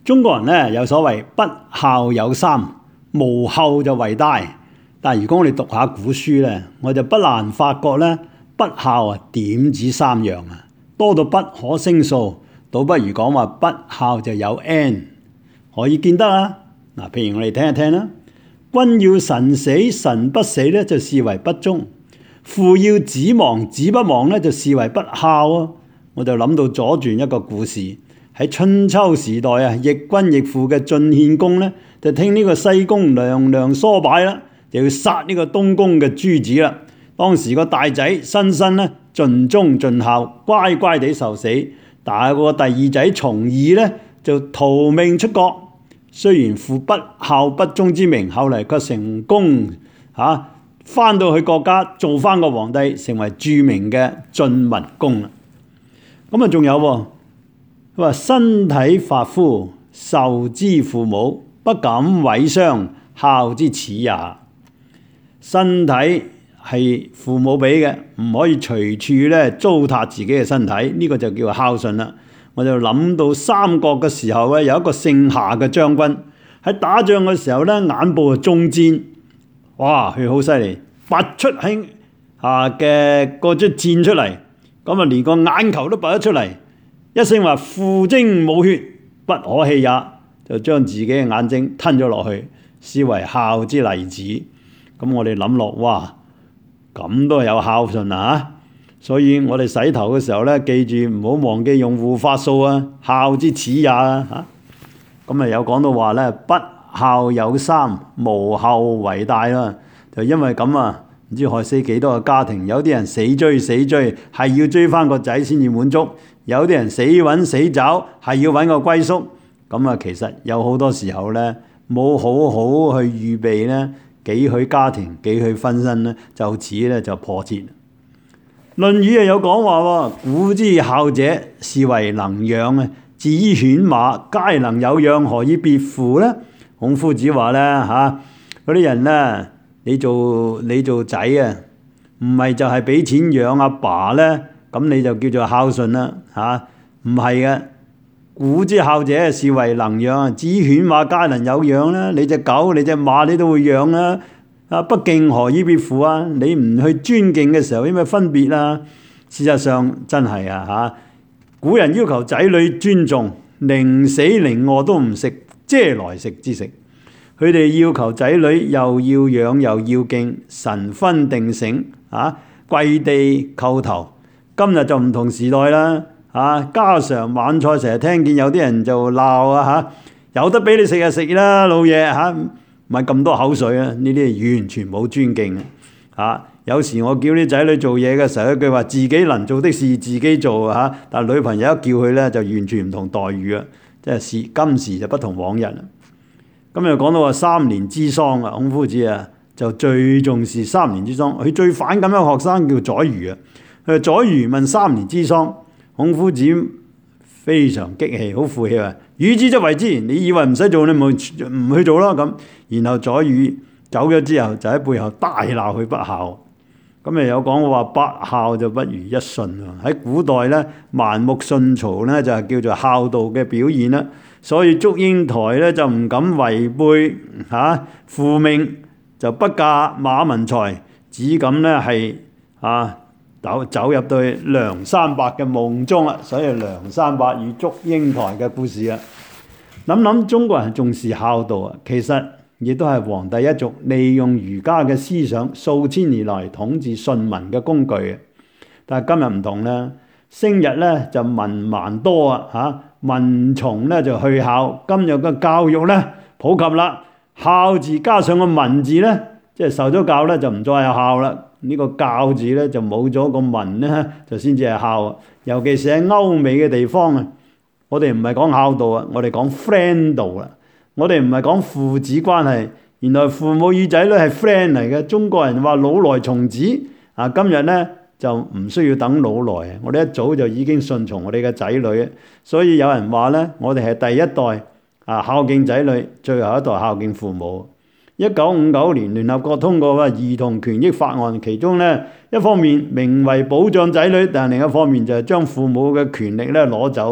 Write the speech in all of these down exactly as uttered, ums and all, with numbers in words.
中國人咧有所謂不孝有三，無後就為大。但係如果我哋讀下古書咧，我就不難發覺咧，不孝啊點止三樣啊，多到不可勝數，倒不如講話不孝就有 N， 可以見得啊。嗱，譬如我哋聽一聽啦，君要臣死，臣不死咧就視為不忠；父要子亡，子不亡咧就視為不孝啊。我就諗到左傳一個故事。喺春秋時代啊，亦君亦父嘅晉獻公咧，就聽呢個西宮娘娘唆擺啦，就要殺呢個東宮嘅諸子啦。當時個大仔申申咧，盡忠盡孝，乖乖地受死。但係個第二仔重耳咧，就逃命出國。雖然負不孝不忠之名，後嚟卻成功嚇翻到去國家，做翻個皇帝，成為著名嘅晉文公啦。咁啊，仲有喎。佢話身體髮膚，受之父母，不敢毀傷，孝之始也。身體係父母俾嘅，唔可以隨處咧糟蹋自己嘅身體，呢、這個就叫孝順啦。我就諗到三國嘅時候咧，有一個姓夏嘅將軍喺打仗嘅時候咧，眼部係中箭，哇，佢好犀利，拔出喺下嘅嗰支箭出嚟，咁啊連個眼球都拔得出嚟。一聲話父精母血，不可棄也，就將自己嘅眼睛吞咗落去，視為孝之例子。咁我哋諗落，哇，咁都係有孝順啊！所以我哋洗頭嘅時候咧，記住唔好忘記用護髮素啊，孝之始也啊！嚇，咁啊有講到話咧，不孝有三，無後為大啦。就因為咁啊，唔知害死幾多個家庭，有啲人死追死追，係要追翻個仔先至滿足。有啲人死揾死找，係要揾個歸宿。咁啊，其實有好多時候咧，冇好好去預備咧，幾許家庭幾許婚姻咧，就此咧就破滅。論語啊有講話喎，古之孝者，是為能養啊。至於犬馬，皆能有養，何以別乎咧？孔夫子話咧嚇，嗰啲人咧，你做你做仔啊，唔係就係俾錢養阿爸咧。咁你就叫做孝順啦嚇，唔係嘅。古之孝者，是為能養啊。至於犬馬，皆能有養啦。你隻狗、你隻馬，你都會養啦。啊，不敬何以別乎啊？你唔去尊敬嘅時候，有咩分別啊？事實上真係啊嚇，古人要求仔女尊重，寧死寧餓都唔食嗟來食之食。佢哋要求仔女又要養又要敬，神分定省啊，跪地叩頭。今日就唔同時代啦，嚇家常晚菜成日聽見有啲人就鬧啊嚇，有得俾你食就食啦，老嘢嚇，唔係咁多口水啊！呢啲係完全冇尊敬啊嚇。有時我叫啲仔女做嘢嘅時候，一句話自己能做的事自己做嚇，但係女朋友一叫佢咧就完全唔同待遇啊！即係時今時就不同往日啦。咁又講到話三年之喪啊，孔夫子啊就最重視三年之喪，佢最反感一個學生叫宰予啊。佢宰予問三年之喪，孔夫子非常激氣，好負氣啊！予之則為之，你以為唔使做，你咪唔去做咯咁。然後宰予走咗之後，就喺背後大鬧佢不孝。咁又有講話百孝就不如一順啊！喺古代咧，盲目信曹咧就係叫做孝道嘅表現啦。所以祝英台咧就唔敢違背嚇父命，就不嫁馬文才，只敢咧係啊。走走入對梁山伯嘅夢中啊，所以梁山伯與祝英台嘅故事啊，諗諗中國人重視孝道啊，其實亦都係黃帝一族利用儒家嘅思想數千年來統治順民嘅工具嘅。但係今日唔同啦，升日咧就文盲多啊嚇，文從咧就去孝。今日嘅教育咧普及啦，孝字加上個文字咧，即係受咗教咧就唔再有孝啦。呢個教字咧就冇咗個文咧，就先至係孝。尤其是喺歐美嘅地方啊，我哋唔係講孝道啊，我哋講 friend 道啦。我哋唔係講父子關係，原來父母與仔女係 friend 嚟嘅。中國人話老來從子啊，今日咧就唔需要等老來，我哋一早就已經順從我哋嘅仔女。所以有人話咧，我哋係第一代啊孝敬仔女，最後一代孝敬父母。一九五九年聯合國通過嘅兒童權益法案，其中咧一方面名為保障仔女，但另一方面就係將父母嘅權力咧攞走，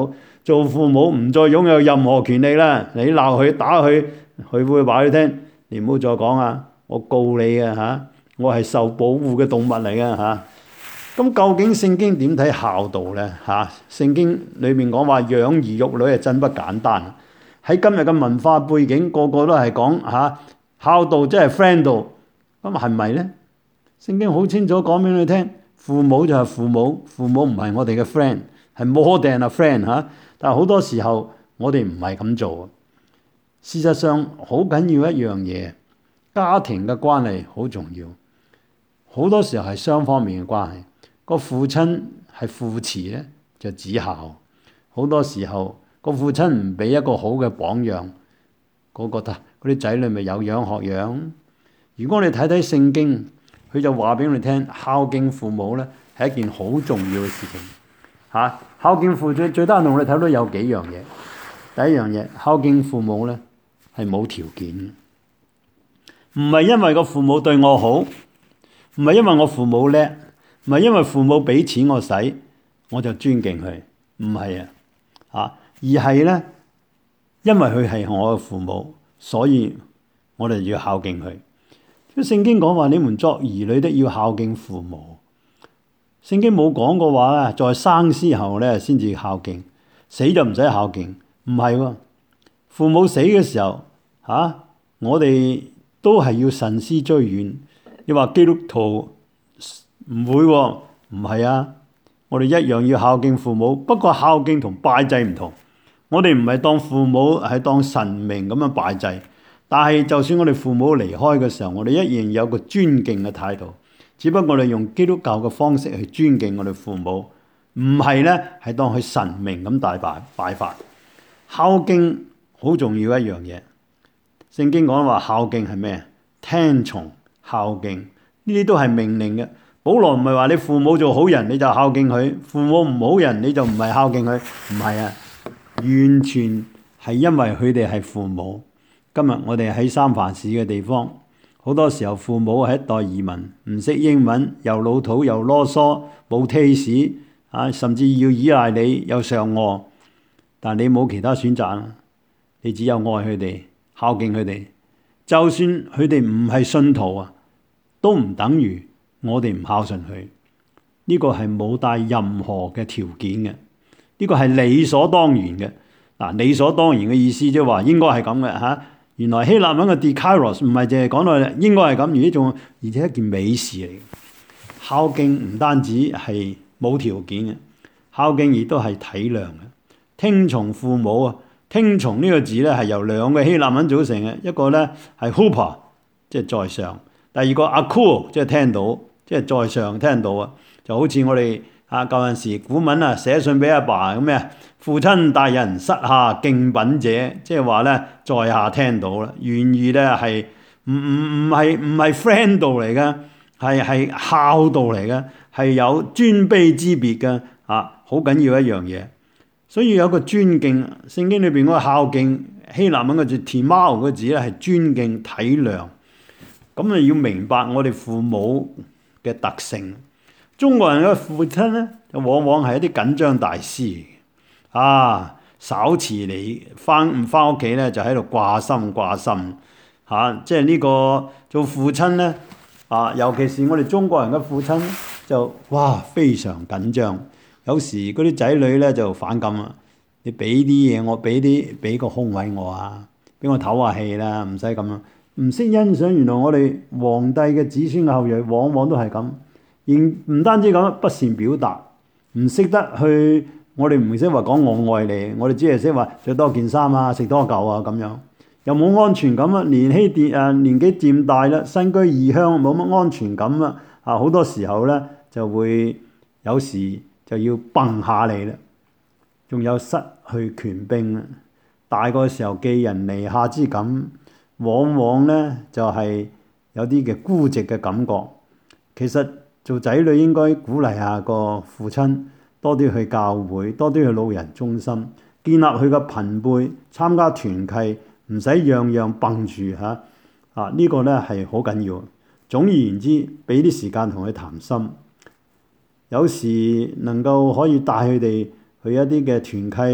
做父母唔再擁有任何權利啦。你鬧佢打佢，佢會話你聽，你唔好再講啊！我告你啊嚇！我係受保護嘅動物嚟嘅嚇。咁究竟聖經點睇孝道咧嚇？聖經裏面講話養兒育女係真不簡單。喺今日嘅文化背景，個個都係講嚇孝道，即係 friend 道。咁係咪咧？聖經好清楚講俾你聽，父母就係父母，父母唔係我哋嘅 friend，係 more than a friend 嚇。但係好多時候我哋唔係咁做。事實上好緊要一樣嘢，家庭嘅關係好重要。好多時候係雙方面嘅關係。個父親係父慈咧，就子孝。好多時候個父親唔俾一個好嘅榜樣，嗰個嗰啲仔女咪有樣學樣。如果你睇睇聖經，佢就話俾你聽，孝敬父母咧係一件好重要嘅事情。嚇、啊，孝敬父最最單同你睇到有幾樣嘢。第一樣嘢，孝敬父母咧係冇條件嘅，唔係因為個父母對我好，唔係因為我父母叻。唔係因為父母俾錢我使，我就尊敬佢，唔係啊，啊，而係咧，因為佢係我嘅父母，所以我哋要孝敬佢。聖經講話，你們作兒女的要孝敬父母。聖經冇講過話咧，在生之後咧先至孝敬，死就唔使孝敬，唔係喎。父母死嘅時候，嚇、啊，我哋都係要慎思追遠。你話基督徒？唔會喎、哦，唔係啊！我哋一樣要孝敬父母，不過孝敬同拜祭唔同。我哋唔係當父母係當神明咁樣拜祭，但係就算我哋父母離開嘅時候，我哋一樣有個尊敬嘅態度。只不過我哋用基督教嘅方式去尊敬我哋父母，唔係咧係當佢神明咁大拜拜法。孝敬好重要一樣嘢。聖經講話孝敬係咩？聽從孝敬呢啲都係命令嘅。保羅唔係話你父母做好人你就孝敬佢，父母唔好人你就唔係孝敬佢，唔係啊，完全係因為佢哋係父母。今日我哋喺三藩市嘅地方，好多時候父母係一代移民，唔識英文，又老土又囉嗦，冇 taste 啊，甚至要依賴你又上餓，但你冇其他選擇，你只有愛佢哋，孝敬佢哋。就算佢哋唔係信徒啊，都唔等於我哋唔孝順佢，呢個係冇帶任何嘅條件嘅，呢個係理所當然嘅。嗱，理所當然嘅意思即係話應該係咁嘅嚇。原來希臘文嘅 dikairos 唔係淨係講到應該係咁，而呢種而且係一件美事嚟嘅。孝敬唔單止係冇條件嘅，孝敬亦都係體諒嘅。聽從父母啊，聽從呢個字咧係由兩個希臘文組成嘅，一個咧係 hupa， 即係在上。第二個 akouo 即係聽到，即係在上聽到啊，就好似我哋啊舊陣時古文啊寫信俾阿爸咁咩？父親大人膝下敬稟者，即係話咧在下聽到啦，願意咧係唔唔唔係唔係 friend 道嚟嘅，係係孝道嚟嘅，係有尊卑之別嘅啊，好緊要一樣嘢。所以有個尊敬，聖經裏邊嗰個孝敬希臘文嘅字 timao 個字咧係尊敬體諒。咁啊要明白我哋父母嘅特性。中國人嘅父親咧，就往往係一啲緊張大師啊，稍遲嚟翻唔翻屋企咧，就喺度掛心掛心嚇、啊。即係呢個做父親咧啊，尤其是我哋中國人嘅父親就哇非常緊張。有時嗰啲仔女咧就反感啊，你俾啲嘢我，俾啲俾個空位我啊，俾我唞下氣啦，唔使咁樣。唔識欣賞，原來我哋皇帝嘅子孫嘅後裔往往都係咁，而唔單止咁不善表達，唔識得去，我哋唔識話講我愛你，我哋只係識話着多件衫啊，食多嚿啊咁樣，又冇安全感啊，年紀漸誒年紀漸大啦，身居異鄉冇乜安全感啦，啊好多時候咧就會有時就要崩下你啦，仲有失去權柄啦，大個時候寄人籬下之感。往往咧就係、是、有啲嘅孤寂嘅感覺。其實做仔女應該鼓勵下個父親多啲去教會，多啲去老人中心，建立佢嘅朋輩，參加團契，唔使樣樣蹦住嚇。啊，這個、呢個咧係好緊要。總而言之，俾啲時間同佢談心，有時能夠可以帶佢哋去一啲嘅團契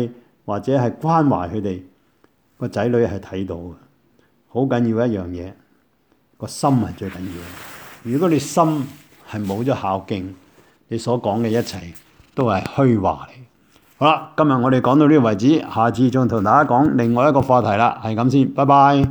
或者係關懷佢哋，個仔女係睇到嘅。好緊要一樣嘢，個心係最緊要。如果你心係冇咗孝敬，你所講嘅一切都係虛話嚟。好啦，今日我哋講到呢個為止，下次再同大家講另外一個課題啦，係咁先，拜拜。